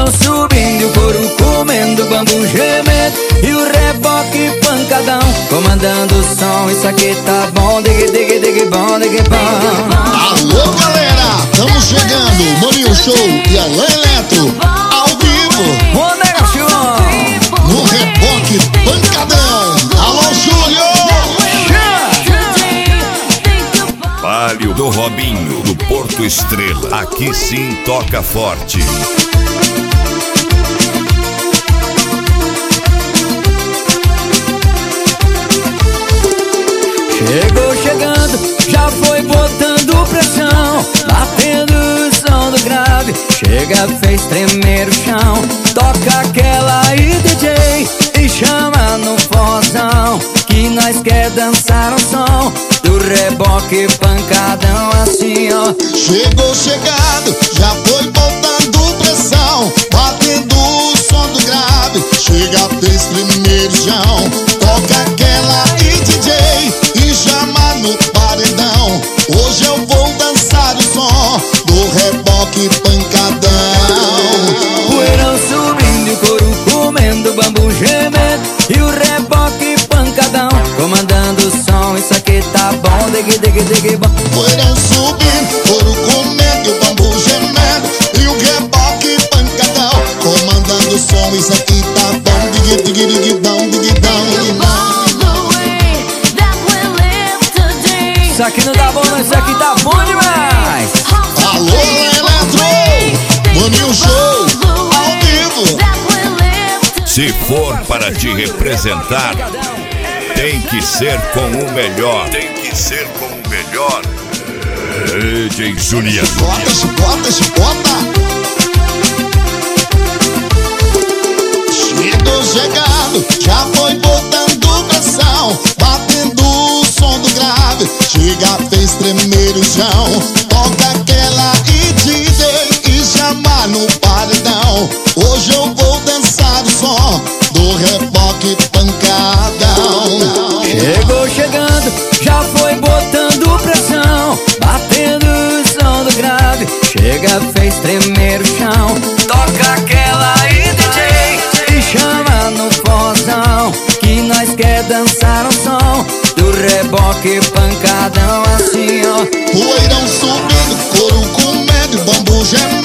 Poeirão subindo, o couro comendo, bambu gemendo e o reboque pancadão comandando o som. Isso aqui tá bom, dig dig dig bom, dig bom. Alô galera, tamo chegando, Maninho Show e Alain Eletro ao vivo. Ô negação, no reboque pancadão. Alô Júlio. Palio do Robinho, do Porto Estrela. Aqui sim toca forte. Chegou chegando, já foi botando pressão, batendo o som do grave. Chega, fez tremer o chão, toca aquela aí DJ e chama no forrozão, que nós quer dançar o som do reboque pancadão assim ó. Chegou chegando, já foi botando pressão, batendo o som do grave. Chega, fez tremer o chão, toca aquela aí DJ e chama no paredão. Hoje eu vou dançar o som do reboque pancadão. Poeirão subindo, o couro comendo, bambu gemendo e o reboque pancadão comandando o som. Isso aqui tá bom, dig dig dig bom. Poeirão subindo, couro comendo, o bambu gemendo e o reboque pancadão comandando o som. Isso aqui tá bom, dig dig dig dão, dig dão, dig dão. Isso aqui não tá bom, não, isso aqui tá bom demais. Alô Eletro, Maninho Show ao vivo. Se for para te representar, tem que ser com o melhor. Tem que ser com o melhor. DJ Juliano. Chicota, chicota, chicota. Chegou chegando, já foi botando pressão, batendo o som do grave. Chega, fez tremer o chão, toca aquela e DJ e chama no paredão. Hoje eu vou dançar o som do reboque pancadão. Chegou chegando, já foi botando pressão, batendo o som do grave. Chega, fez tremer o chão, toca aquela aí DJ e chama no forrozão, que nós quer dançar o som do reboque pancadão assim ó. Poeirão subindo, couro comendo, bambu gemendo